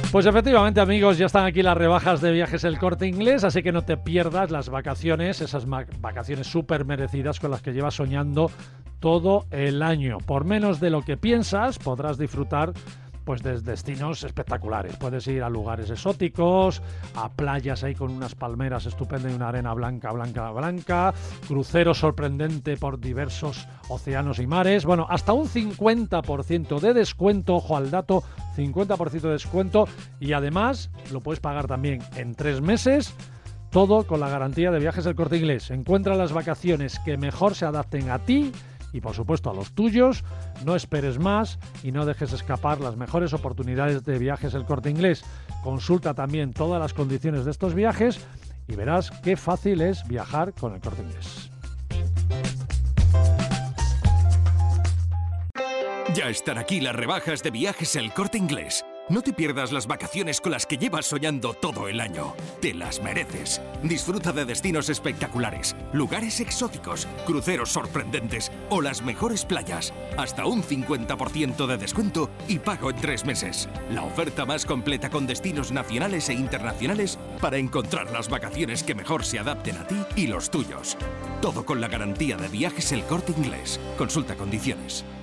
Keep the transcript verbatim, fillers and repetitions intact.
Pues efectivamente, amigos, ya están aquí las rebajas de Viajes El Corte Inglés, así que no te pierdas las vacaciones, esas vacaciones súper merecidas con las que llevas soñando todo el año. Por menos de lo que piensas, podrás disfrutar pues de destinos espectaculares. Puedes ir a lugares exóticos, a playas ahí con unas palmeras estupendas y una arena blanca, blanca, blanca, crucero sorprendente por diversos océanos y mares. Bueno, hasta un cincuenta por ciento de descuento, ojo al dato, cincuenta por ciento de descuento, y además lo puedes pagar también en tres meses, todo con la garantía de Viajes El Corte Inglés. Encuentra las vacaciones que mejor se adapten a ti y por supuesto a los tuyos. No esperes más y no dejes escapar las mejores oportunidades de Viajes El Corte Inglés. Consulta también todas las condiciones de estos viajes y verás qué fácil es viajar con El Corte Inglés. Ya están aquí las rebajas de Viajes El Corte Inglés. No te pierdas las vacaciones con las que llevas soñando todo el año. Te las mereces. Disfruta de destinos espectaculares, lugares exóticos, cruceros sorprendentes o las mejores playas. Hasta un cincuenta por ciento de descuento y pago en tres meses. La oferta más completa con destinos nacionales e internacionales para encontrar las vacaciones que mejor se adapten a ti y los tuyos. Todo con la garantía de Viajes El Corte Inglés. Consulta condiciones.